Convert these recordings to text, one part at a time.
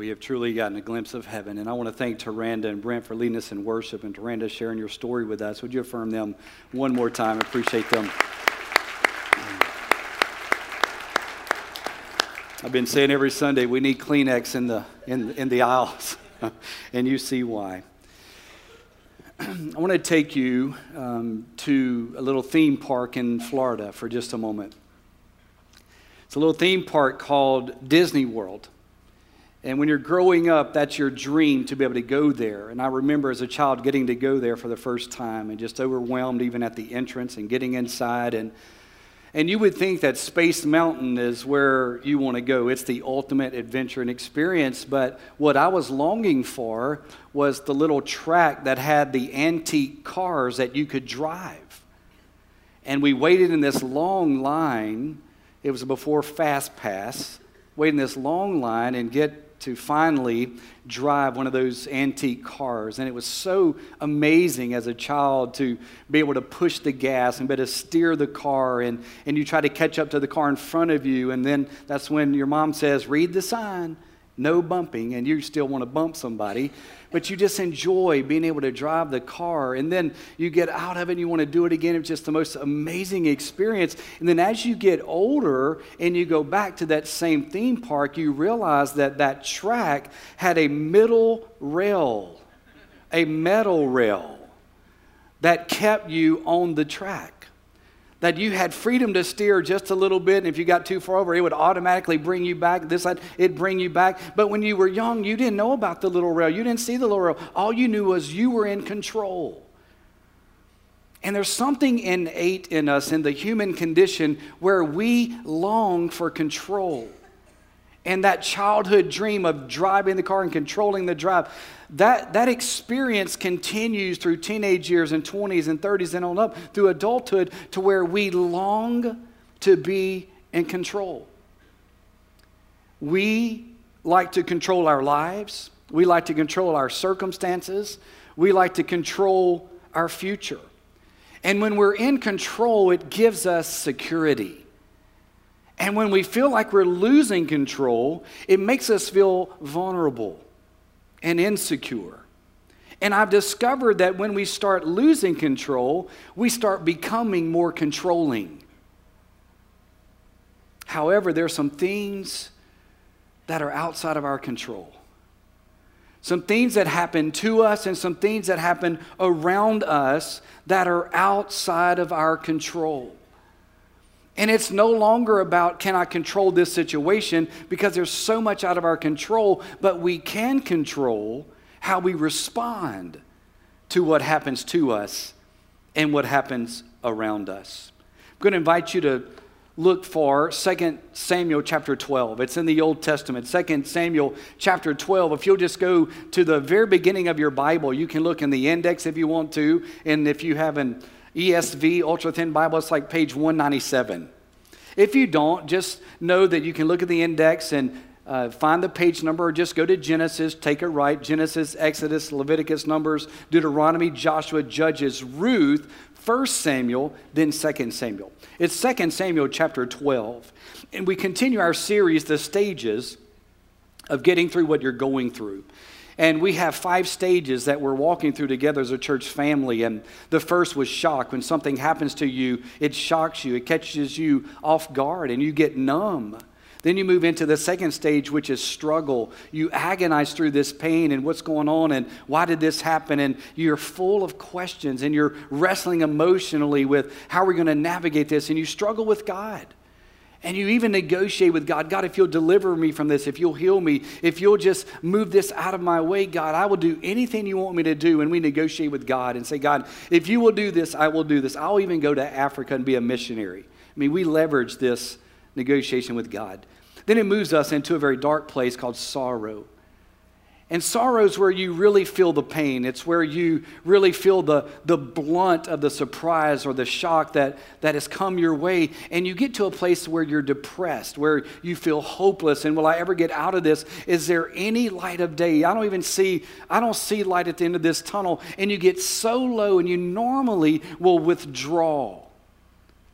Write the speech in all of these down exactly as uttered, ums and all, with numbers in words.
We have truly gotten a glimpse of heaven. And I want to thank Taranda and Brent for leading us in worship, and Taranda sharing your story with us. Would you affirm them one more time? I appreciate them. I've been saying every Sunday we need Kleenex in the in, in the aisles, and you see why. I want to take you um, to a little theme park in Florida for just a moment. It's a little theme park called Disney World. And when you're growing up, that's your dream to be able to go there. And I remember as a child getting to go there for the first time and just overwhelmed even at the entrance and getting inside. And and you would think that Space Mountain is where you want to go. It's the ultimate adventure and experience. But what I was longing for was the little track that had the antique cars that you could drive. And we waited in this long line. It was before Fast Pass. Wait in this long line and get to finally drive one of those antique cars. And it was so amazing as a child to be able to push the gas and be able to steer the car, and, and you try to catch up to the car in front of you, and then that's when your mom says, read the sign, no bumping, and you still want to bump somebody. But you just enjoy being able to drive the car, and then you get out of it and you want to do it again. It's just the most amazing experience. And then as you get older and you go back to that same theme park, you realize that that track had a middle rail, a metal rail that kept you on the track. That you had freedom to steer just a little bit, and if you got too far over, it would automatically bring you back. This side, it'd bring you back. But when you were young, you didn't know about the little rail. You didn't see the little rail. All you knew was you were in control. And there's something innate in us, in the human condition, where we long for control. And that childhood dream of driving the car and controlling the drive, that, that experience continues through teenage years and twenties and thirties and on up through adulthood, to where we long to be in control. We like to control our lives. We like to control our circumstances. We like to control our future. And when we're in control, it gives us security. And when we feel like we're losing control, it makes us feel vulnerable and insecure. And I've discovered that when we start losing control, we start becoming more controlling. However, there are some things that are outside of our control. Some things that happen to us and some things that happen around us that are outside of our control. And it's no longer about, can I control this situation, because there's so much out of our control, but we can control how we respond to what happens to us and what happens around us. I'm going to invite you to look for Second Samuel chapter twelve. It's in the Old Testament, Second Samuel chapter twelve. If you'll just go to the very beginning of your Bible, you can look in the index if you want to, and if you have an E S V, Ultra Thin Bible, it's like page one ninety-seven. If you don't, just know that you can look at the index and uh, find the page number, or just go to Genesis, take it right. Genesis, Exodus, Leviticus, Numbers, Deuteronomy, Joshua, Judges, Ruth, First Samuel, then Second Samuel. It's Second Samuel chapter twelve. And we continue our series, The Stages of Getting Through What You're Going Through. And we have five stages that we're walking through together as a church family. And the first was shock. When something happens to you, it shocks you. It catches you off guard and you get numb. Then you move into the second stage, which is struggle. You agonize through this pain and what's going on and why did this happen? And you're full of questions and you're wrestling emotionally with how we're going to navigate this. And you struggle with God. And you even negotiate with God. God, if you'll deliver me from this, if you'll heal me, if you'll just move this out of my way, God, I will do anything you want me to do. And we negotiate with God and say, God, if you will do this, I will do this. I'll even go to Africa and be a missionary. I mean, we leverage this negotiation with God. Then it moves us into a very dark place called sorrow. And sorrow is where you really feel the pain. It's where you really feel the, the blunt of the surprise or the shock that, that has come your way. And you get to a place where you're depressed, where you feel hopeless. And will I ever get out of this? Is there any light of day? I don't even see, I don't see light at the end of this tunnel. And you get so low and you normally will withdraw.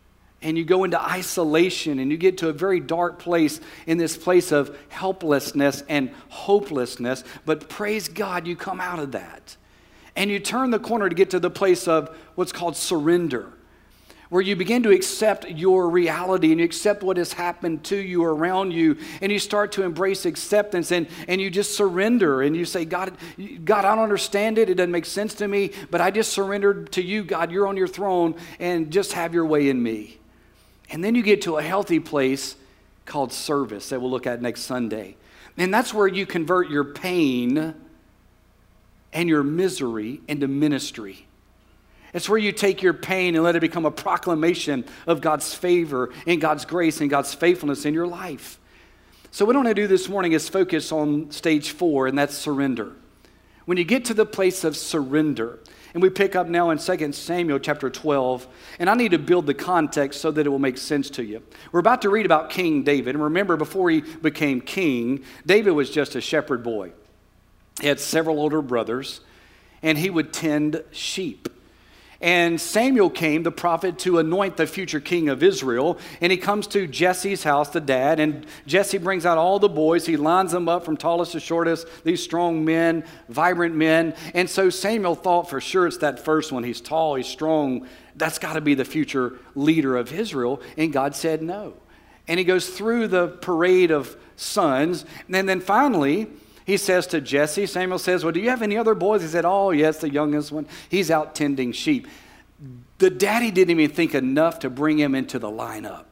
and you go into isolation and you get to a very dark place in this place of helplessness and hopelessness. But praise God, you come out of that. And you turn the corner to get to the place of what's called surrender, where you begin to accept your reality and you accept what has happened to you or around you, and you start to embrace acceptance, and, and you just surrender and you say, God, God, I don't understand it. It doesn't make sense to me, but I just surrendered to you, God. You're on your throne, and just have your way in me. And then you get to a healthy place called service that we'll look at next Sunday. And that's where you convert your pain and your misery into ministry. It's where you take your pain and let it become a proclamation of God's favor and God's grace and God's faithfulness in your life. So what I want to do this morning is focus on stage four, and that's surrender. When you get to the place of surrender, and we pick up now in Second Samuel chapter twelve, and I need to build the context so that it will make sense to you. We're about to read about King David, and remember, before he became king, David was just a shepherd boy. He had several older brothers, and he would tend sheep. And Samuel came, the prophet, to anoint the future king of Israel. And he comes to Jesse's house, the dad, and Jesse brings out all the boys. He lines them up from tallest to shortest, these strong men, vibrant men. And so Samuel thought for sure it's that first one. He's tall, he's strong. That's got to be the future leader of Israel. And God said no. And he goes through the parade of sons. And then finally, he says to Jesse, Samuel says, well, do you have any other boys? He said, oh, yes, the youngest one. He's out tending sheep. The daddy didn't even think enough to bring him into the lineup.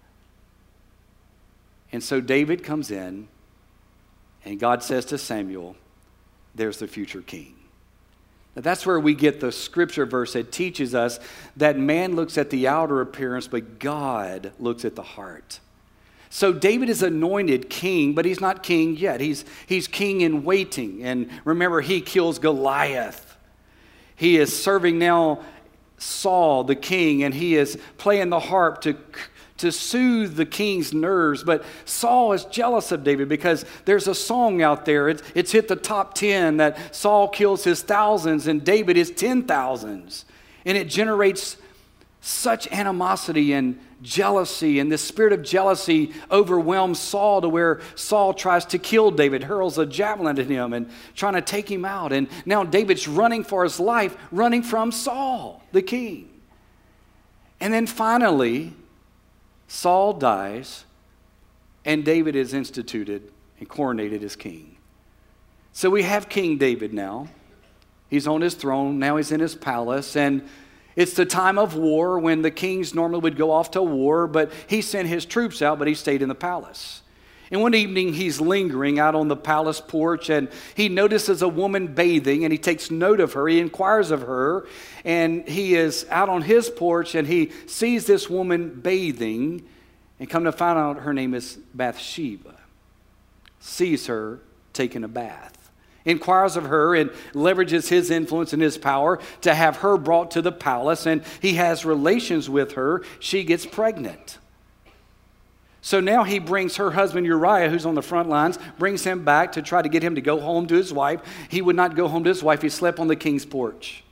And so David comes in, and God says to Samuel, there's the future king. Now that's where we get the scripture verse that teaches us that man looks at the outer appearance, but God looks at the heart. So David is anointed king, but he's not king yet. He's, he's king in waiting. And remember, he kills Goliath. He is serving now Saul, the king, and he is playing the harp to, to soothe the king's nerves. But Saul is jealous of David because there's a song out there. It's, it's hit the top ten that Saul kills his thousands and David his ten thousands. And it generates such animosity and jealousy, and this spirit of jealousy overwhelms Saul to where Saul tries to kill David, hurls a javelin at him and trying to take him out. And now David's running for his life, running from Saul, the king. And then finally, Saul dies, and David is instituted and coronated as king. So we have King David now. He's on his throne. Now he's in his palace, and it's the time of war when the kings normally would go off to war, but he sent his troops out, but he stayed in the palace. And one evening he's lingering out on the palace porch, and he notices a woman bathing, and he takes note of her. He inquires of her, and he is out on his porch, and he sees this woman bathing, and come to find out her name is Bathsheba. Sees her taking a bath. Inquires of her and leverages his influence and his power to have her brought to the palace, and he has relations with her. She gets pregnant. So now he brings her husband Uriah, who's on the front lines, brings him back to try to get him to go home to his wife. He would not go home to his wife. He slept on the king's porch.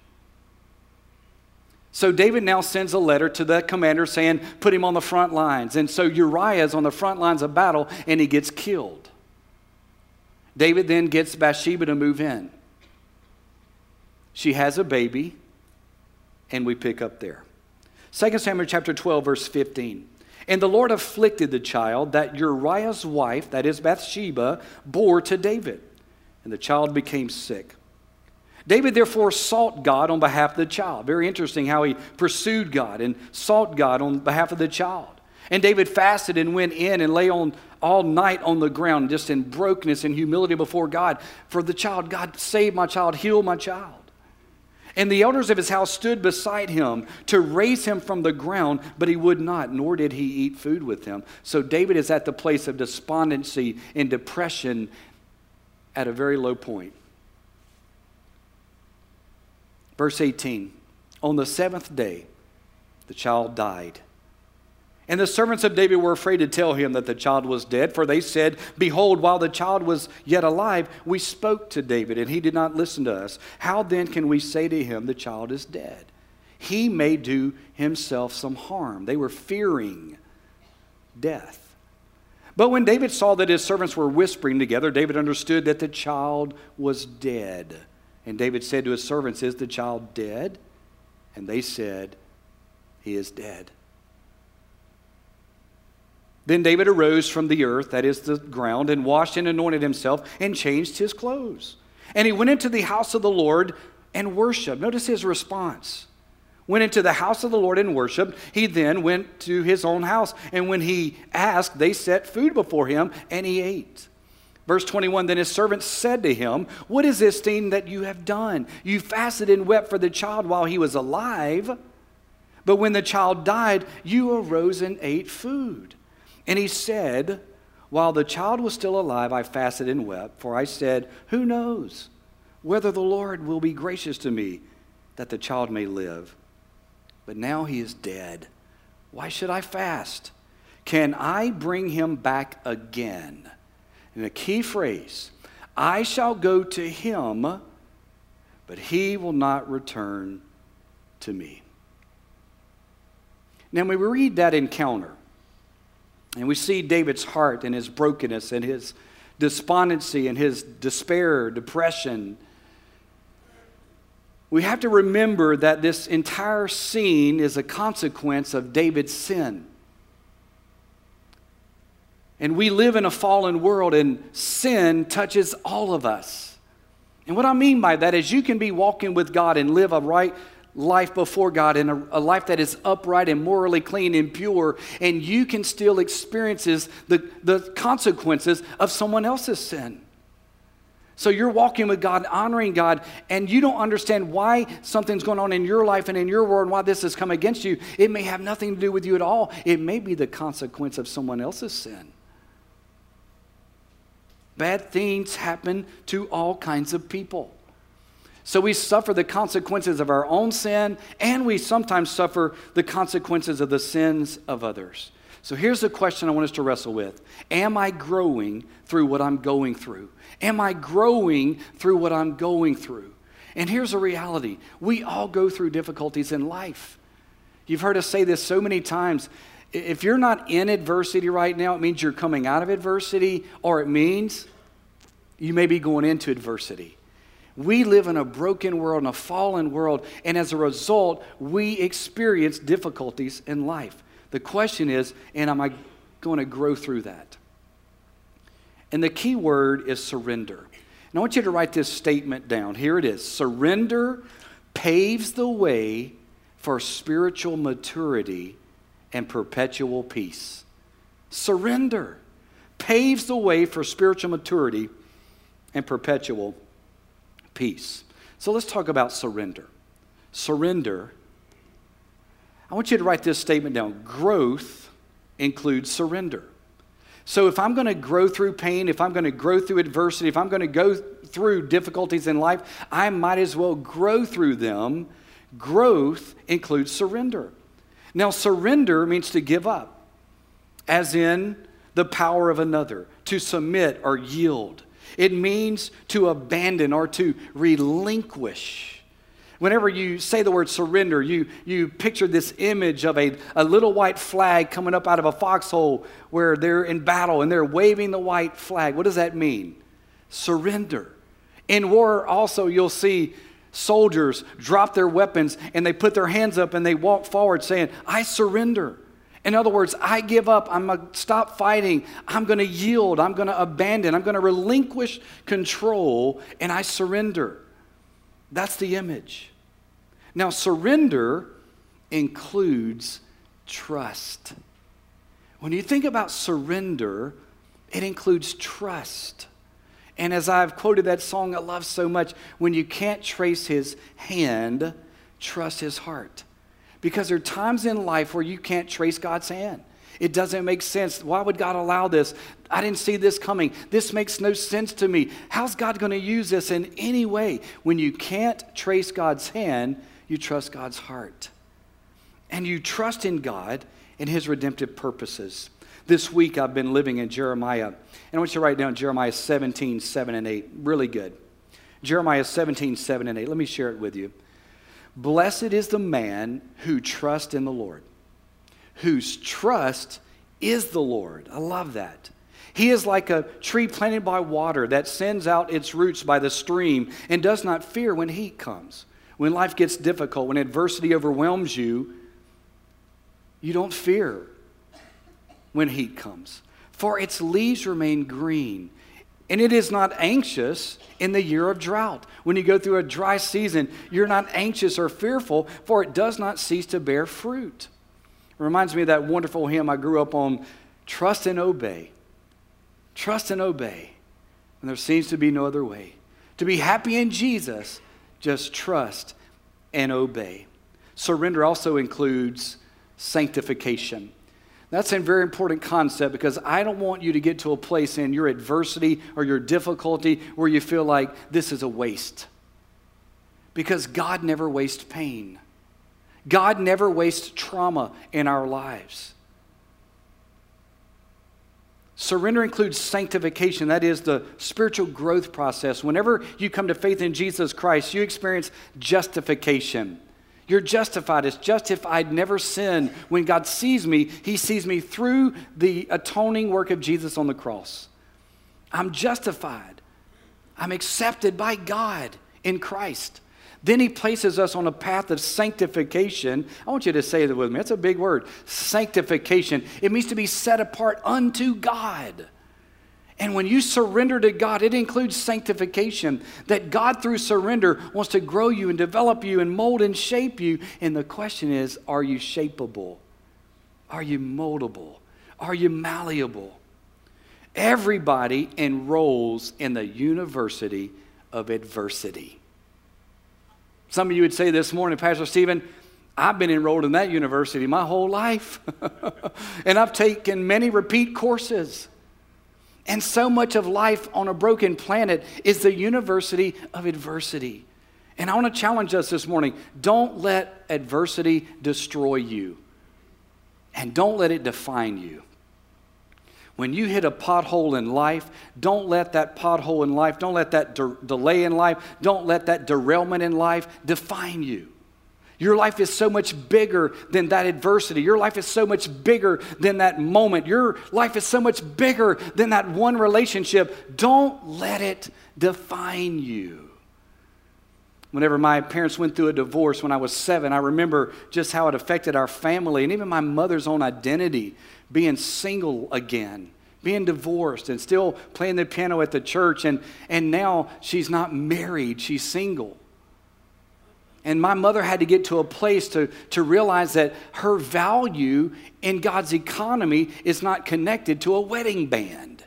So David now sends a letter to the commander saying, put him on the front lines. And so Uriah is on the front lines of battle, and he gets killed. David then gets Bathsheba to move in. She has a baby, and we pick up there. Second Samuel chapter twelve, verse fifteen. And the Lord afflicted the child that Uriah's wife, that is Bathsheba, bore to David. And the child became sick. David therefore sought God on behalf of the child. Very interesting how he pursued God and sought God on behalf of the child. And David fasted and went in and lay on all night on the ground, just in brokenness and humility before God. For the child, God, save my child, heal my child. And the elders of his house stood beside him to raise him from the ground, but he would not, nor did he eat food with them. So David is at the place of despondency and depression at a very low point. Verse eighteen, on the seventh day, the child died. And the servants of David were afraid to tell him that the child was dead, for they said, behold, while the child was yet alive, we spoke to David, and he did not listen to us. How then can we say to him, the child is dead? he may do himself some harm. They were fearing death. But when David saw that his servants were whispering together, David understood that the child was dead. And David said to his servants, "Is the child dead?" And they said, "He is dead." Then David arose from the earth, that is the ground, and washed and anointed himself and changed his clothes. And he went into the house of the Lord and worshiped. Notice his response. Went into the house of the Lord and worshiped. He then went to his own house. And when he asked, they set food before him, and he ate. Verse twenty-one, then his servants said to him, "What is this thing that you have done? You fasted and wept for the child while he was alive. But when the child died, you arose and ate food." And he said, "While the child was still alive, I fasted and wept, for I said, who knows whether the Lord will be gracious to me that the child may live? But now he is dead. Why should I fast? Can I bring him back again?" And a key phrase, "I shall go to him, but he will not return to me." Now, when we read that encounter, and we see David's heart and his brokenness and his despondency and his despair, depression, we have to remember that this entire scene is a consequence of David's sin. And we live in a fallen world, and sin touches all of us. And what I mean by that is you can be walking with God and live a right life before God, and a, a life that is upright and morally clean and pure, and you can still experience the, the consequences of someone else's sin. So you're walking with God, honoring God, and you don't understand why something's going on in your life and in your world, and why this has come against you. It may have nothing to do with you at all. It may be the consequence of someone else's sin. Bad things happen to all kinds of people. So we suffer the consequences of our own sin, and we sometimes suffer the consequences of the sins of others. So here's the question I want us to wrestle with. Am I growing through what I'm going through? Am I growing through what I'm going through? And here's a reality. We all go through difficulties in life. You've heard us say this so many times. If you're not in adversity right now, it means you're coming out of adversity, or it means you may be going into adversity. We live in a broken world, in a fallen world, and as a result, we experience difficulties in life. The question is, and am I going to grow through that? And the key word is surrender. And I want you to write this statement down. Here it is. Surrender paves the way for spiritual maturity and perpetual peace. Surrender paves the way for spiritual maturity and perpetual peace. So let's talk about surrender. Surrender. I want you to write this statement down. Growth includes surrender. So if I'm going to grow through pain, if I'm going to grow through adversity, if I'm going to go through difficulties in life, I might as well grow through them. Growth includes surrender. Now, surrender means to give up, as in the power of another, to submit or yield. It means to abandon or to relinquish. Whenever you say the word surrender, you, you picture this image of a, a little white flag coming up out of a foxhole where they're in battle and they're waving the white flag. What does that mean? Surrender. In war also, you'll see soldiers drop their weapons and they put their hands up and they walk forward saying, "I surrender." In other words, I give up. I'm going to stop fighting. I'm going to yield. I'm going to abandon. I'm going to relinquish control, and I surrender. That's the image. Now, surrender includes trust. When you think about surrender, it includes trust. And as I've quoted that song I love so much, when you can't trace his hand, trust his heart. Because there are times in life where you can't trace God's hand. It doesn't make sense. Why would God allow this? I didn't see this coming. This makes no sense to me. How's God going to use this in any way? When you can't trace God's hand, you trust God's heart. And you trust in God and his redemptive purposes. This week I've been living in Jeremiah. And I want you to write down Jeremiah seventeen, seven and eight. Really good. Jeremiah seventeen, seven and eight. Let me share it with you. Blessed is the man who trusts in the Lord, whose trust is the Lord. I love that. He is like a tree planted by water that sends out its roots by the stream and does not fear when heat comes. When life gets difficult, when adversity overwhelms you, you don't fear when heat comes. For its leaves remain green, and it is not anxious in the year of drought. When you go through a dry season, you're not anxious or fearful, for it does not cease to bear fruit. It reminds me of that wonderful hymn I grew up on, Trust and Obey. Trust and obey, and there seems to be no other way. To be happy in Jesus, just trust and obey. Surrender also includes sanctification. That's a very important concept because I don't want you to get to a place in your adversity or your difficulty where you feel like this is a waste. Because God never wastes pain. God never wastes trauma in our lives. Surrender includes sanctification. That is the spiritual growth process. Whenever you come to faith in Jesus Christ, you experience justification. You're justified. It's just if I'd never sinned. When God sees me, He sees me through the atoning work of Jesus on the cross. I'm justified. I'm accepted by God in Christ. Then He places us on a path of sanctification. I want you to say that with me. That's a big word. Sanctification. It means to be set apart unto God. And when you surrender to God, it includes sanctification. That God, through surrender, wants to grow you and develop you and mold and shape you. And the question is, are you shapeable? Are you moldable? Are you malleable? Everybody enrolls in the University of Adversity. Some of you would say this morning, Pastor Stephen, I've been enrolled in that university my whole life. And I've taken many repeat courses. And so much of life on a broken planet is the University of Adversity. And I want to challenge us this morning. Don't let adversity destroy you. And don't let it define you. When you hit a pothole in life, don't let that pothole in life, don't let that de- delay in life, don't let that derailment in life define you. Your life is so much bigger than that adversity. Your life is so much bigger than that moment. Your life is so much bigger than that one relationship. Don't let it define you. Whenever my parents went through a divorce when I was seven, I remember just how it affected our family and even my mother's own identity, being single again, being divorced and still playing the piano at the church. And, and now she's not married, she's single. And my mother had to get to a place to, to realize that her value in God's economy is not connected to a wedding band.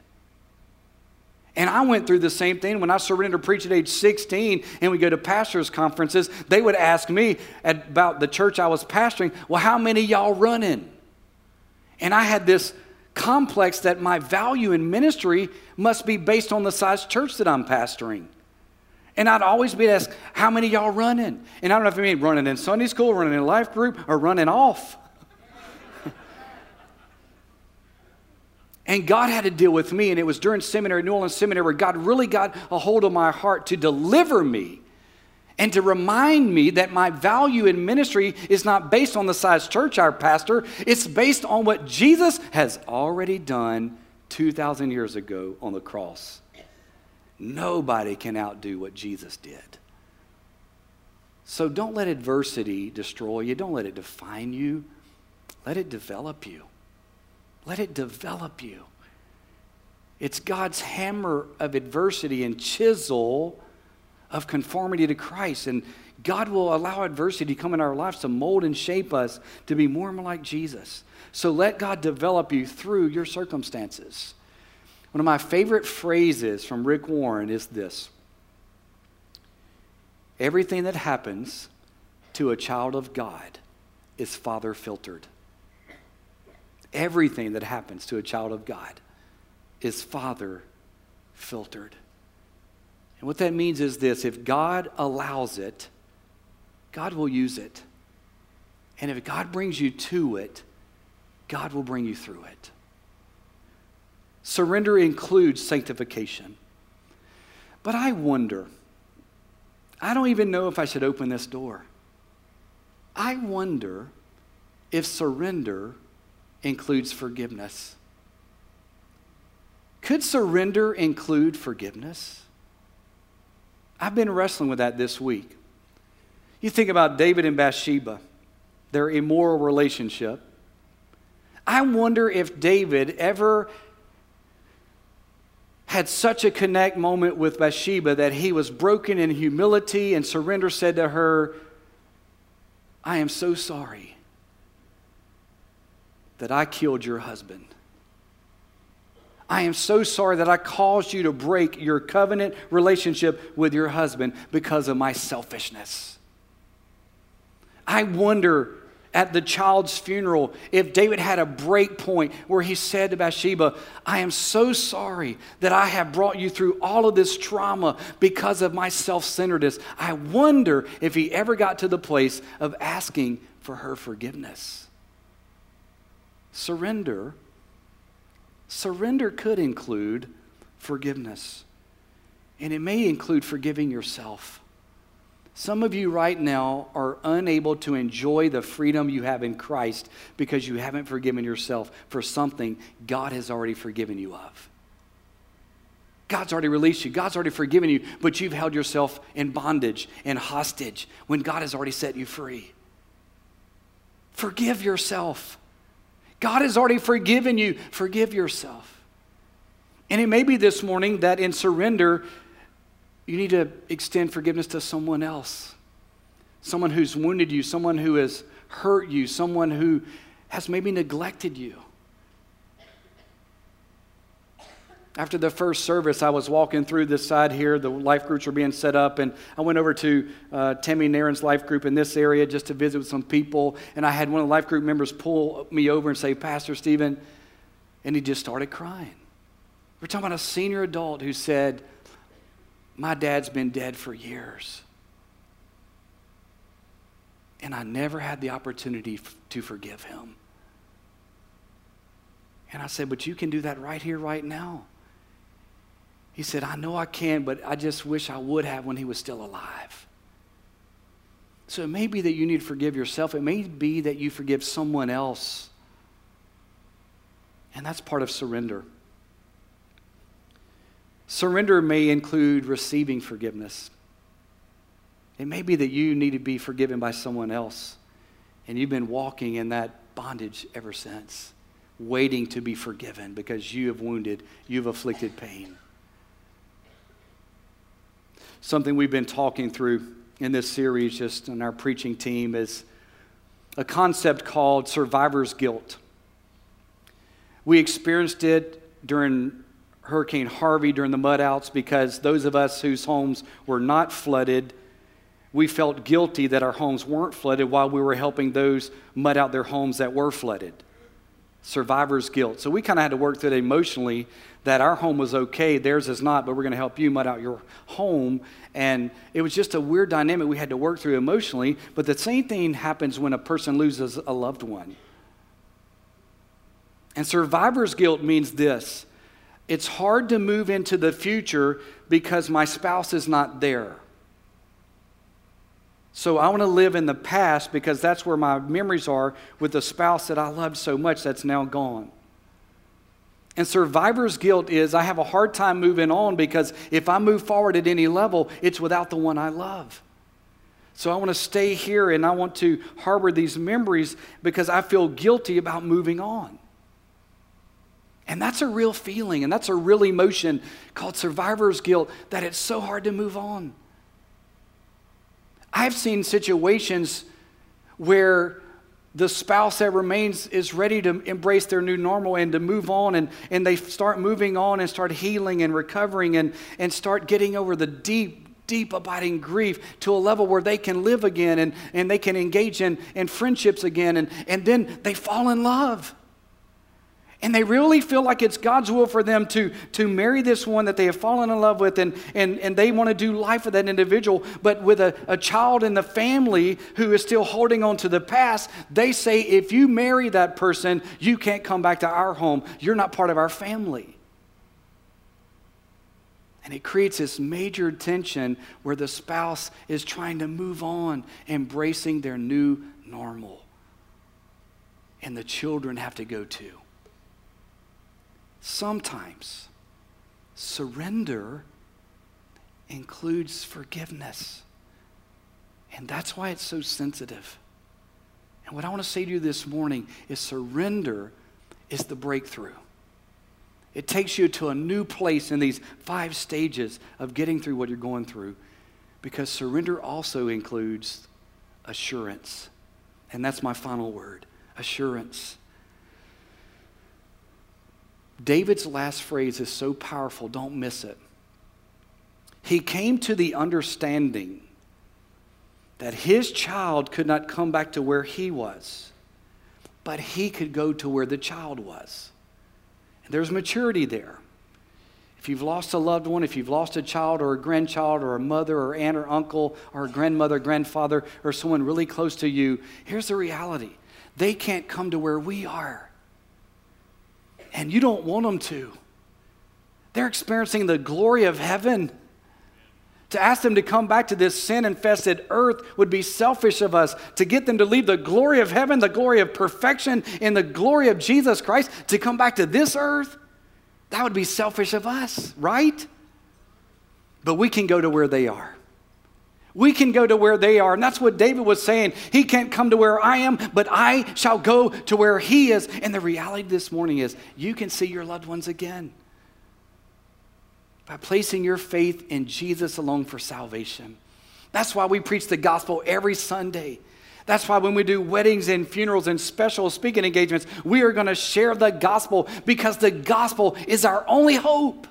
And I went through the same thing when I surrendered to preach at age sixteen and we go to pastors' conferences. They would ask me about the church I was pastoring, well, how many y'all running? And I had this complex that my value in ministry must be based on the size church that I'm pastoring. And I'd always be asked, how many y'all running? And I don't know if you mean running in Sunday school, running in a life group, or running off. And God had to deal with me, and it was during seminary, New Orleans Seminary, where God really got a hold of my heart to deliver me and to remind me that my value in ministry is not based on the size church I pastor. It's based on what Jesus has already done two thousand years ago on the cross. Nobody can outdo what Jesus did. So don't let adversity destroy you. Don't let it define you. Let it develop you. Let it develop you. It's God's hammer of adversity and chisel of conformity to Christ. And God will allow adversity to come in our lives to mold and shape us to be more and more like Jesus. So let God develop you through your circumstances. One of my favorite phrases from Rick Warren is this: everything that happens to a child of God is Father filtered. Everything that happens to a child of God is Father filtered. And what that means is this: if God allows it, God will use it. And if God brings you to it, God will bring you through it. Surrender includes sanctification. But I wonder, I don't even know if I should open this door. I wonder if surrender includes forgiveness. Could surrender include forgiveness? I've been wrestling with that this week. You think about David and Bathsheba, their immoral relationship. I wonder if David ever had such a connect moment with Bathsheba that he was broken in humility and surrender, said to her, I am so sorry that I killed your husband. I am so sorry that I caused you to break your covenant relationship with your husband because of my selfishness. I wonder at the child's funeral if David had a break point where he said to Bathsheba, I am so sorry that I have brought you through all of this trauma because of my self-centeredness. I wonder if he ever got to the place of asking for her forgiveness. Surrender. Surrender could include forgiveness. And it may include forgiving yourself. Some of you right now are unable to enjoy the freedom you have in Christ because you haven't forgiven yourself for something God has already forgiven you of. God's already released you. God's already forgiven you, but you've held yourself in bondage and hostage when God has already set you free. Forgive yourself. God has already forgiven you. Forgive yourself. And it may be this morning that in surrender, you need to extend forgiveness to someone else. Someone who's wounded you, someone who has hurt you, someone who has maybe neglected you. After the first service, I was walking through this side here. The life groups were being set up, and I went over to uh, Tammy Nairn's life group in this area just to visit with some people, and I had one of the life group members pull me over and say, Pastor Stephen, and he just started crying. We're talking about a senior adult who said, my dad's been dead for years, and I never had the opportunity f- to forgive him. And I said, but you can do that right here, right now. He said, I know I can, but I just wish I would have when he was still alive. So it may be that you need to forgive yourself. It may be that you forgive someone else. And that's part of surrender. Surrender may include receiving forgiveness. It may be that you need to be forgiven by someone else, and you've been walking in that bondage ever since, waiting to be forgiven because you have wounded, you've afflicted pain. Something we've been talking through in this series, just on our preaching team, is a concept called survivor's guilt. We experienced it during Hurricane Harvey, during the mud outs, because those of us whose homes were not flooded, we felt guilty that our homes weren't flooded while we were helping those mud out their homes that were flooded. Survivor's guilt. So we kind of had to work through it emotionally, that our home was okay, theirs is not, but we're going to help you mud out your home. And it was just a weird dynamic we had to work through emotionally. But the same thing happens when a person loses a loved one. And survivor's guilt means this: it's hard to move into the future because my spouse is not there. So I want to live in the past because that's where my memories are with the spouse that I loved so much that's now gone. And survivor's guilt is I have a hard time moving on because if I move forward at any level, it's without the one I love. So I want to stay here and I want to harbor these memories because I feel guilty about moving on. And that's a real feeling, and that's a real emotion called survivor's guilt, that it's so hard to move on. I've seen situations where the spouse that remains is ready to embrace their new normal and to move on, and, and they start moving on and start healing and recovering and, and start getting over the deep, deep abiding grief to a level where they can live again and, and they can engage in, in friendships again, and, and then they fall in love. And they really feel like it's God's will for them to, to marry this one that they have fallen in love with, and, and, and they want to do life with that individual. But with a, a child in the family who is still holding on to the past, they say, if you marry that person, you can't come back to our home. You're not part of our family. And it creates this major tension where the spouse is trying to move on, embracing their new normal. And the children have to go too. Sometimes surrender includes forgiveness. And that's why it's so sensitive. And what I want to say to you this morning is surrender is the breakthrough. It takes you to a new place in these five stages of getting through what you're going through, because surrender also includes assurance. And that's my final word, assurance. David's last phrase is so powerful, don't miss it. He came to the understanding that his child could not come back to where he was, but he could go to where the child was. And there's maturity there. If you've lost a loved one, if you've lost a child or a grandchild or a mother or aunt or uncle or a grandmother, grandfather, or someone really close to you, here's the reality. They can't come to where we are. And you don't want them to. They're experiencing the glory of heaven. To ask them to come back to this sin-infested earth would be selfish of us. To get them to leave the glory of heaven, the glory of perfection, and the glory of Jesus Christ, to come back to this earth, that would be selfish of us, right? But we can go to where they are. We can go to where they are. And that's what David was saying. He can't come to where I am, but I shall go to where he is. And the reality this morning is you can see your loved ones again by placing your faith in Jesus alone for salvation. That's why we preach the gospel every Sunday. That's why when we do weddings and funerals and special speaking engagements, we are going to share the gospel, because the gospel is our only hope.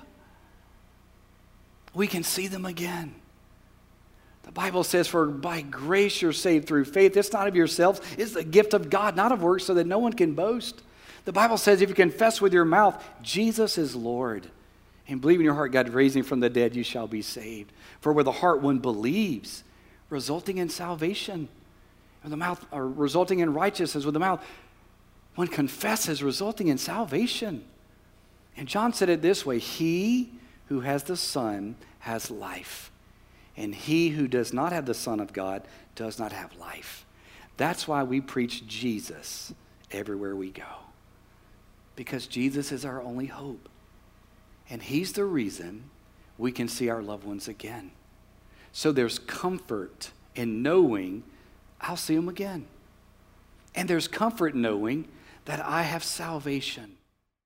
We can see them again. The Bible says, for by grace you're saved through faith. It's not of yourselves. It's the gift of God, not of works, so that no one can boast. The Bible says if you confess with your mouth, Jesus is Lord, and believe in your heart God raised him from the dead, you shall be saved. For with the heart one believes, resulting in salvation. With the mouth, or resulting in righteousness. With the mouth, one confesses, resulting in salvation. And John said it this way, he who has the Son has life. And he who does not have the Son of God does not have life. That's why we preach Jesus everywhere we go. Because Jesus is our only hope. And he's the reason we can see our loved ones again. So there's comfort in knowing I'll see them again. And there's comfort knowing that I have salvation.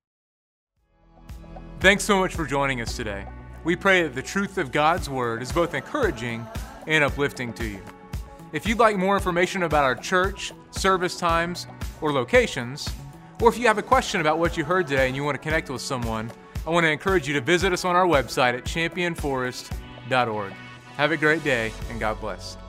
Thanks so much for joining us today. We pray that the truth of God's Word is both encouraging and uplifting to you. If you'd like more information about our church, service times, or locations, or if you have a question about what you heard today and you want to connect with someone, I want to encourage you to visit us on our website at champion forest dot org. Have a great day, and God bless.